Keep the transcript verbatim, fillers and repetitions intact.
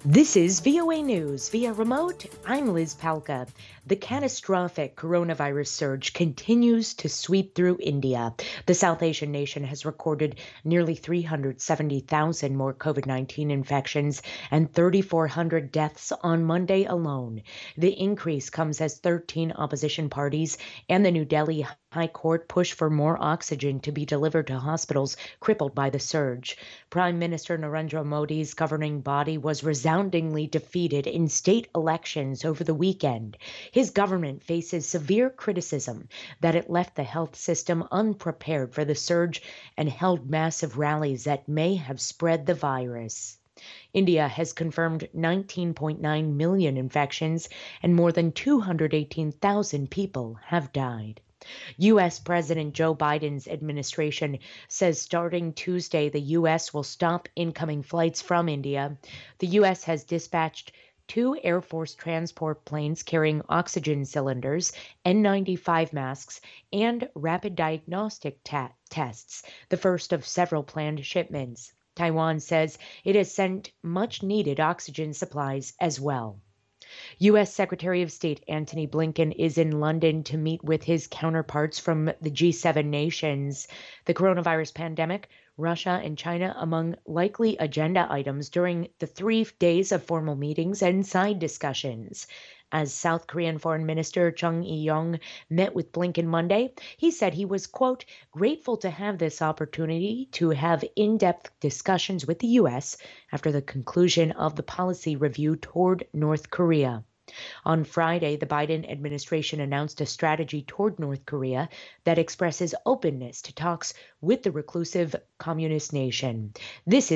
This is V O A News via remote. I'm Liz Palka. The catastrophic coronavirus surge continues to sweep through India. The South Asian nation has recorded nearly three hundred seventy thousand more COVID nineteen infections and three thousand four hundred deaths on Monday alone. The increase comes as thirteen opposition parties and the New Delhi High Court push for more oxygen to be delivered to hospitals crippled by the surge. Prime Minister Narendra Modi's governing body was resoundingly defeated in state elections over the weekend. His government faces severe criticism that it left the health system unprepared for the surge and held massive rallies that may have spread the virus. India has confirmed nineteen point nine million infections and more than two hundred eighteen thousand people have died. U S. President Joe Biden's administration says starting Tuesday, the U S will stop incoming flights from India. The U S has dispatched two Air Force transport planes carrying oxygen cylinders, N ninety-five masks, and rapid diagnostic ta- tests, the first of several planned shipments. Taiwan says it has sent much-needed oxygen supplies as well. U S. Secretary of State Antony Blinken is in London to meet with his counterparts from the G seven nations. The coronavirus pandemic, Russia and China among likely agenda items during the three days of formal meetings and side discussions. As South Korean Foreign Minister Chung Eui-yong met with Blinken Monday, he said he was, quote, grateful to have this opportunity to have in-depth discussions with the U S after the conclusion of the policy review toward North Korea. On Friday, the Biden administration announced a strategy toward North Korea that expresses openness to talks with the reclusive communist nation. This is